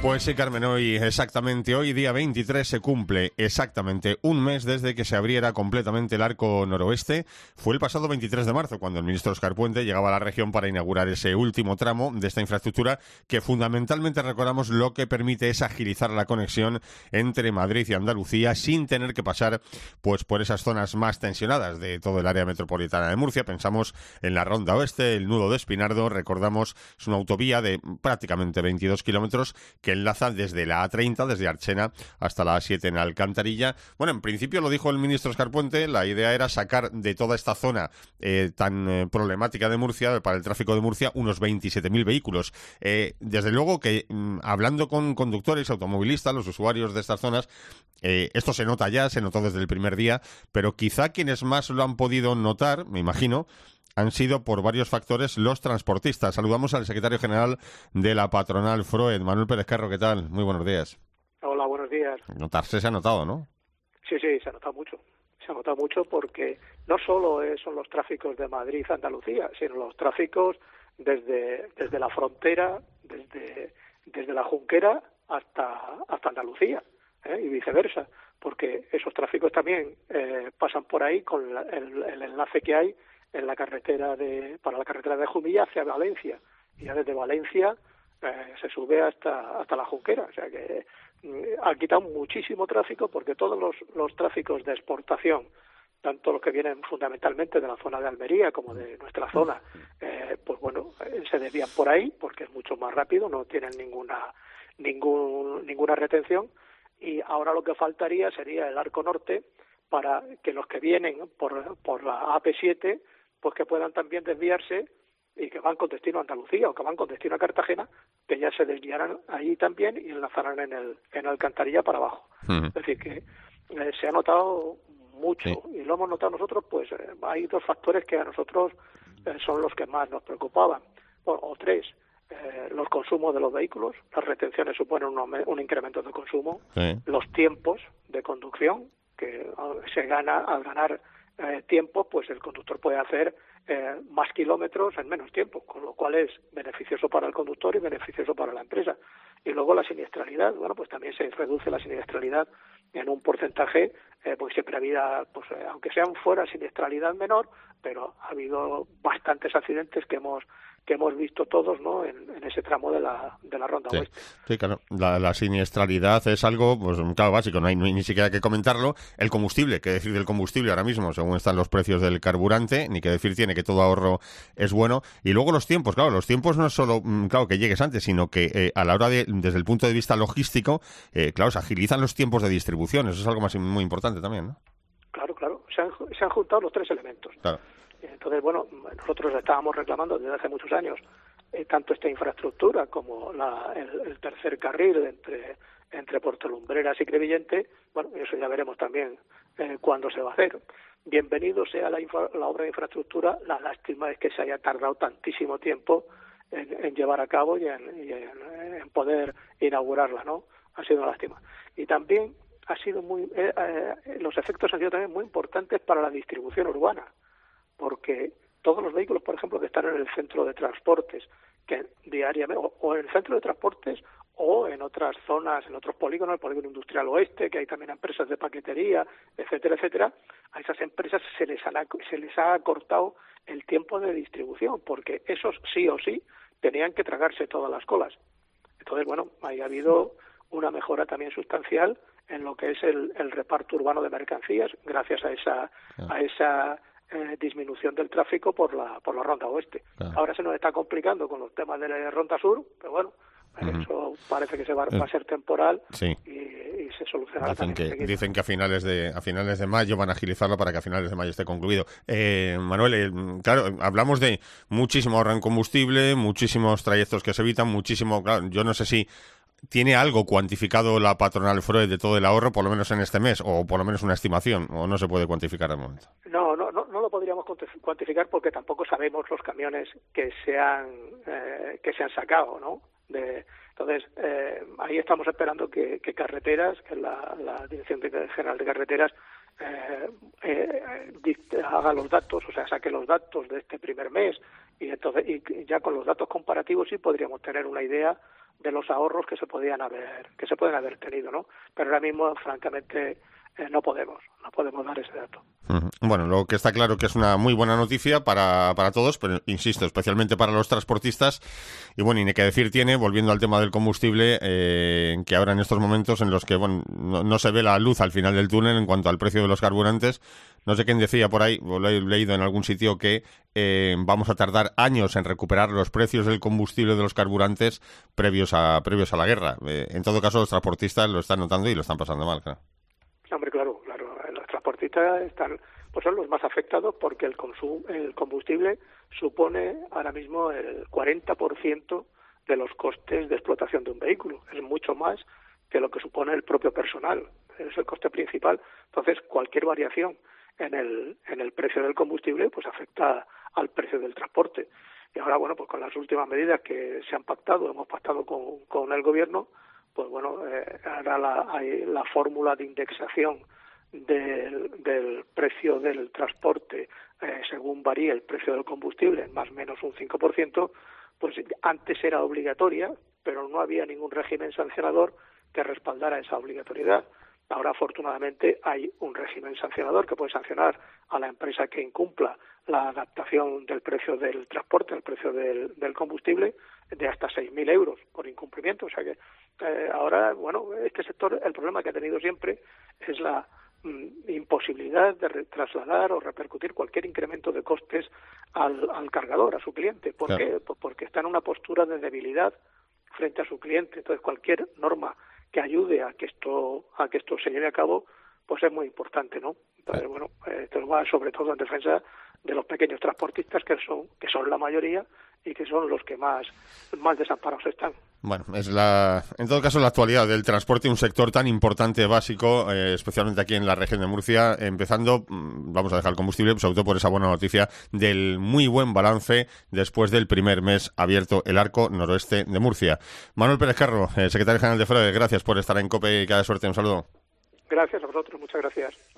Pues sí, Carmen, hoy, día 23, se cumple exactamente un mes desde que se abriera completamente el arco noroeste. Fue el pasado 23 de marzo cuando el ministro Óscar Puente llegaba a la región para inaugurar ese último tramo de esta infraestructura que fundamentalmente, recordamos, lo que permite es agilizar la conexión entre Madrid y Andalucía sin tener que pasar pues por esas zonas más tensionadas de todo el área metropolitana de Murcia. Pensamos en la Ronda Oeste, el nudo de Espinardo, recordamos, es una autovía de prácticamente 22 kilómetros que enlaza desde la A30, desde Archena, hasta la A7 en Alcantarilla. Bueno, en principio lo dijo el ministro Óscar Puente, la idea era sacar de toda esta zona tan problemática de Murcia, para el tráfico de Murcia, unos 27.000 vehículos. Desde luego que hablando con conductores, automovilistas, los usuarios de estas zonas, esto se nota ya, se notó desde el primer día, pero quizá quienes más lo han podido notar, me imagino, han sido por varios factores los transportistas. Saludamos al secretario general de la patronal FROED, Manuel Pérez Carro. ¿Qué tal? Muy buenos días. Hola, buenos días. Notarse se ha notado, ¿no? Sí, se ha notado mucho. Se ha notado mucho porque no solo son los tráficos de Madrid a Andalucía, sino los tráficos desde la frontera, desde la Junquera hasta Andalucía, y viceversa, porque esos tráficos también pasan por ahí con el enlace que hay en la carretera para la carretera de Jumilla hacia Valencia, y ya desde Valencia se sube hasta la Junquera. O sea que ha quitado muchísimo tráfico, porque todos los tráficos de exportación, tanto los que vienen fundamentalmente de la zona de Almería como de nuestra zona, pues bueno, se desvían por ahí porque es mucho más rápido, no tienen ninguna retención. Y ahora lo que faltaría sería el arco norte, para que los que vienen por la AP7 pues que puedan también desviarse y que van con destino a Andalucía o que van con destino a Cartagena, que ya se desviarán allí también y enlazarán en Alcantarilla para abajo. Uh-huh. Es decir, que se ha notado mucho, sí. Y lo hemos notado nosotros, pues hay dos factores que a nosotros son los que más nos preocupaban, o tres. Los consumos de los vehículos, las retenciones suponen un incremento de consumo, sí. Los tiempos de conducción, que se gana al ganar tiempo, pues el conductor puede hacer más kilómetros en menos tiempo, con lo cual es beneficioso para el conductor y beneficioso para la empresa. Y luego la siniestralidad, bueno, pues también se reduce la siniestralidad en un porcentaje, pues siempre había, pues aunque sean fuera siniestralidad menor, pero ha habido bastantes accidentes que hemos visto todos, ¿no?, en ese tramo de la Ronda Oeste. Sí, claro. La siniestralidad es algo, pues claro, básico, no hay ni siquiera que comentarlo. El combustible, ¿qué decir del combustible ahora mismo, según están los precios del carburante? Ni que decir tiene que todo ahorro es bueno. Y luego los tiempos, claro, los tiempos no es solo, claro, que llegues antes, sino que a la hora desde el punto de vista logístico, claro, se agilizan los tiempos de distribución. Eso es algo muy importante también, ¿no? Claro. Se han juntado los tres elementos. Claro. Entonces, bueno, nosotros estábamos reclamando desde hace muchos años tanto esta infraestructura como el tercer carril entre Portolumbreras y Crevillente. Bueno, eso ya veremos también cuándo se va a hacer. Bienvenido sea la obra de infraestructura. La lástima es que se haya tardado tantísimo tiempo en llevar a cabo y en poder inaugurarla, ¿no? Ha sido una lástima. Y también ha sido los efectos han sido también muy importantes para la distribución urbana, porque todos los vehículos, por ejemplo, que están en el centro de transportes, que diariamente, o en el centro de transportes, o en otras zonas, en otros polígonos, el polígono industrial oeste, que hay también empresas de paquetería, etcétera, a esas empresas se les ha acortado el tiempo de distribución, porque esos sí o sí tenían que tragarse todas las colas. Entonces, bueno, ahí ha habido una mejora también sustancial en lo que es el reparto urbano de mercancías, gracias a esa disminución del tráfico por la Ronda Oeste. Claro. Ahora se nos está complicando con los temas de la Ronda Sur, pero bueno, eso parece que va a ser temporal, sí. y se solucionará. Dicen que a finales de mayo van a agilizarlo para que a finales de mayo esté concluido. Manuel, claro, hablamos de muchísimo ahorro en combustible, muchísimos trayectos que se evitan, muchísimo, claro, yo no sé si ¿tiene algo cuantificado la patronal FROED de todo el ahorro, por lo menos en este mes, o por lo menos una estimación, o no se puede cuantificar de momento? No lo podríamos cuantificar porque tampoco sabemos los camiones que se han sacado, ¿no? Entonces, ahí estamos esperando que Carreteras, que es la Dirección General de Carreteras, haga los datos, o sea, saque los datos de este primer mes, y entonces y ya con los datos comparativos sí podríamos tener una idea los ahorros que se pueden haber tenido, ¿no? Pero ahora mismo, francamente, no podemos dar ese dato. Bueno, lo que está claro que es una muy buena noticia para todos, pero insisto, especialmente para los transportistas. Y bueno, y ni que decir tiene, volviendo al tema del combustible, que ahora en estos momentos en los que no se ve la luz al final del túnel en cuanto al precio de los carburantes, no sé quién decía por ahí, o lo he leído en algún sitio, que vamos a tardar años en recuperar los precios del combustible de los carburantes previos a la guerra. En todo caso, los transportistas lo están notando y lo están pasando mal, claro. Hombre, claro, los transportistas son los más afectados porque el combustible supone ahora mismo el 40% de los costes de explotación de un vehículo. Es mucho más que lo que supone el propio personal. Es el coste principal. Entonces, cualquier variación en el precio del combustible pues afecta al precio del transporte. Y ahora, bueno, pues con las últimas medidas que se han pactado, hemos pactado con el gobierno, pues bueno, ahora hay la fórmula de indexación del precio del transporte según varíe el precio del combustible, más o menos un 5%, pues antes era obligatoria, pero no había ningún régimen sancionador que respaldara esa obligatoriedad. Ahora, afortunadamente, hay un régimen sancionador que puede sancionar a la empresa que incumpla la adaptación del precio del transporte al precio del combustible de hasta 6.000 euros por incumplimiento. O sea que ahora, bueno, este sector, el problema que ha tenido siempre es la imposibilidad de trasladar o repercutir cualquier incremento de costes al cargador, a su cliente. ¿Por qué? Pues porque está en una postura de debilidad frente a su cliente. Entonces, cualquier norma que ayude a que esto se lleve a cabo, pues es muy importante, ¿no? Entonces, bueno, esto va sobre todo en defensa de los pequeños transportistas que son la mayoría y que son los que más desamparados están. Bueno, en todo caso la actualidad del transporte, un sector tan importante, básico, especialmente aquí en la región de Murcia, empezando, vamos a dejar el combustible, sobre todo por esa buena noticia del muy buen balance después del primer mes abierto el arco noroeste de Murcia. Manuel Pérez Carro, secretario general de FROE, gracias por estar en COPE y cada suerte, un saludo. Gracias a vosotros, muchas gracias.